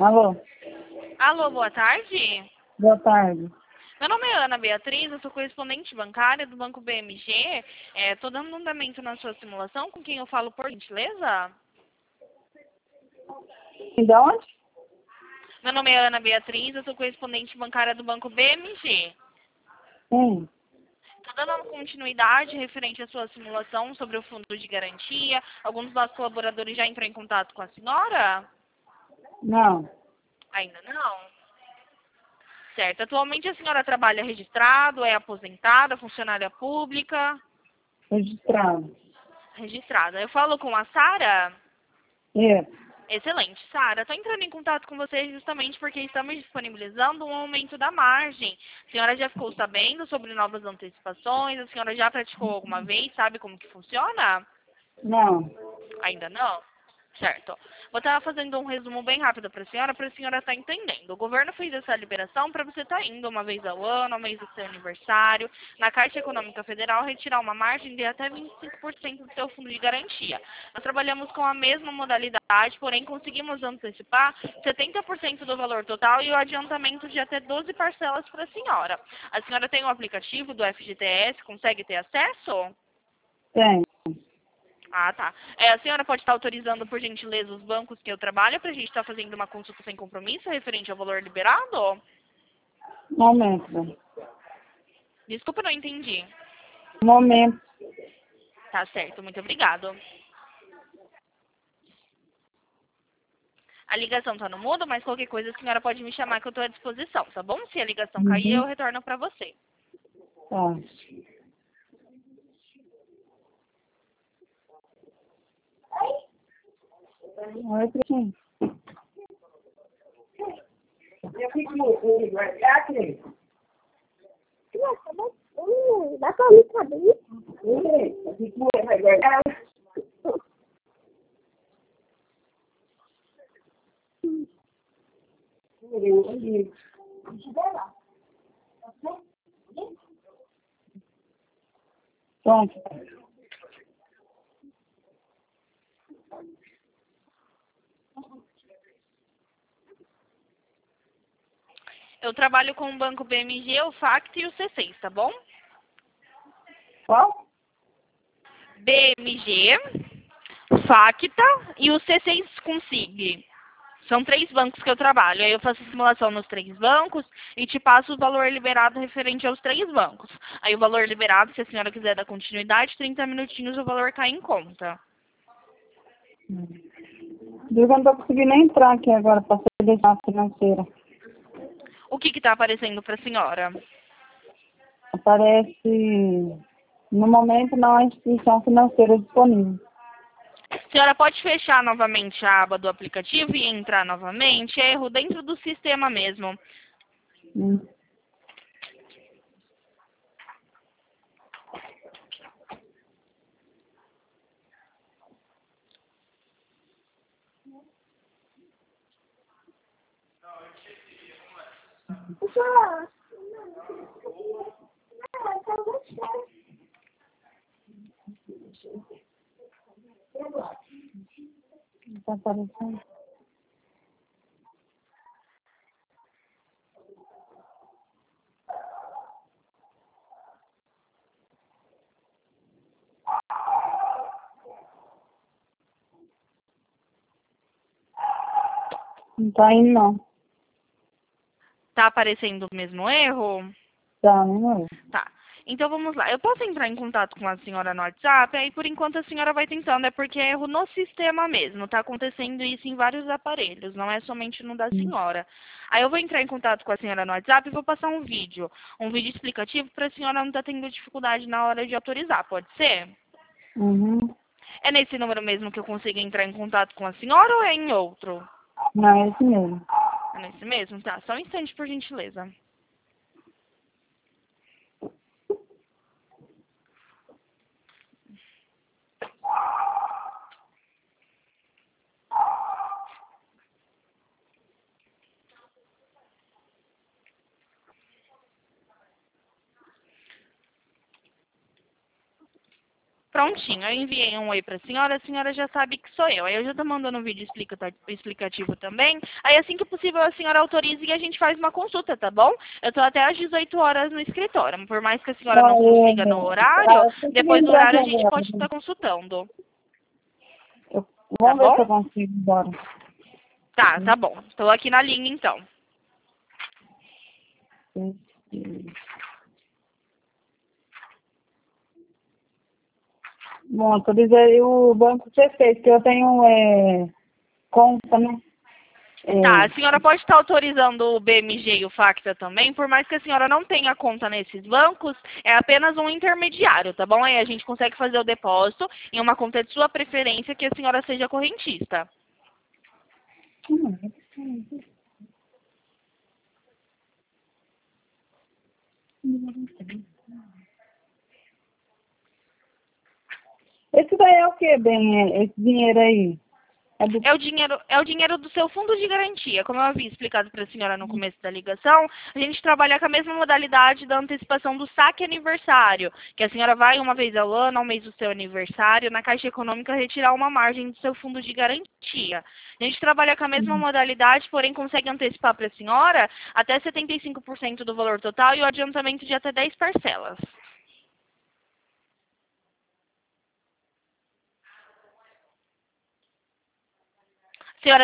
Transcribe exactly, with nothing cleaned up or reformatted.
Alô, Alô, boa tarde. boa tarde. Meu nome é Ana Beatriz, eu sou correspondente bancária do Banco B M G. Estou dando andamento na sua simulação, com quem eu falo, por gentileza? E de onde? Meu nome é Ana Beatriz, eu sou correspondente bancária do Banco B M G. Sim. Estou dando continuidade referente à sua simulação sobre o fundo de garantia. Alguns dos nossos colaboradores já entrou em contato com a senhora? Não. Ainda não? Certo. Atualmente a senhora trabalha registrado, é aposentada, funcionária pública? Registrado. Registrada. Eu falo com a Sara? É. Excelente. Sara, estou entrando em contato com você justamente porque estamos disponibilizando um aumento da margem. A senhora já ficou sabendo sobre novas antecipações? A senhora já praticou alguma vez? Sabe como que funciona? Não. Ainda não? Certo. Vou estar fazendo um resumo bem rápido para a senhora, para a senhora estar entendendo. O governo fez essa liberação para você estar indo uma vez ao ano, uma vez do seu aniversário, na Caixa Econômica Federal, retirar uma margem de até vinte e cinco por cento do seu fundo de garantia. Nós trabalhamos com a mesma modalidade, porém conseguimos antecipar setenta por cento do valor total e o adiantamento de até doze parcelas para a senhora. A senhora tem o aplicativo do F G T S, consegue ter acesso? Tem. Ah, tá. É, a senhora pode estar autorizando, por gentileza, os bancos que eu trabalho para a gente estar fazendo uma consulta sem compromisso referente ao valor liberado? Momento. Desculpa, não entendi. Momento. Tá certo, muito obrigado. A ligação tá no mudo, mas qualquer coisa a senhora pode me chamar que eu estou à disposição, tá bom? Se a ligação cair, eu Uhum. retorno para você. Tá. Oi, Cristina. Pronto. Eu trabalho com o Banco B M G, o FACT e o C seis, tá bom? Qual? B M G, FACTA e o C seis com S I G. São três bancos que eu trabalho. Aí eu faço a simulação nos três bancos e te passo o valor liberado referente aos três bancos. Aí o valor liberado, se a senhora quiser dar continuidade, trinta minutinhos o valor cai em conta. Eu não tô conseguindo entrar aqui agora para seleção financeira. O que está aparecendo para a senhora? Aparece, no momento, não há instituição financeira disponível. A senhora pode fechar novamente a aba do aplicativo e entrar novamente. É erro dentro do sistema mesmo. Hum. Não tá aparecendo. Não tá indo, não. Tá aparecendo o mesmo erro? Tá, não é? Tá. Então vamos lá. Eu posso entrar em contato com a senhora no WhatsApp? Aí por enquanto a senhora vai tentando. É porque é erro no sistema mesmo. Tá acontecendo isso em vários aparelhos. Não é somente no da Hum. senhora. Aí eu vou entrar em contato com a senhora no WhatsApp e vou passar um vídeo. Um vídeo explicativo para a senhora não estar tendo dificuldade na hora de autorizar. Pode ser? Uhum. É nesse número mesmo que eu consigo entrar em contato com a senhora ou é em outro? Não, é esse mesmo. É nesse mesmo? Tá. Só um instante, por gentileza. Prontinho, eu enviei um oi para a senhora, a senhora já sabe que sou eu. Aí eu já estou mandando um vídeo explica- explicativo também. Aí assim que possível a senhora autorize e a gente faz uma consulta, tá bom? Eu estou até às dezoito horas no escritório. Por mais que a senhora não consiga no Ah, horário, eu consegui depois do entrar aqui horário a gente pode agora. estar consultando. Eu, Tá vamos ver bom? se eu consigo agora. Tá, tá bom. Estou aqui na linha então. Bom, autorizei o banco ser feito, que eu tenho é, conta, né? Tá, É, a senhora pode estar autorizando o B M G e o Facta também, por mais que a senhora não tenha conta nesses bancos, é apenas um intermediário, tá bom? Aí a gente consegue fazer o depósito em uma conta de sua preferência que a senhora seja correntista. esse daí é o que, bem, é, esse dinheiro aí? É do... É o dinheiro, é o dinheiro do seu fundo de garantia. Como eu havia explicado para a senhora no começo da ligação, a gente trabalha com a mesma modalidade da antecipação do saque aniversário, que a senhora vai uma vez ao ano, ao mês do seu aniversário, na Caixa Econômica retirar uma margem do seu fundo de garantia. A gente trabalha com a mesma modalidade, porém consegue antecipar para a senhora até setenta e cinco por cento do valor total e o adiantamento de até dez parcelas.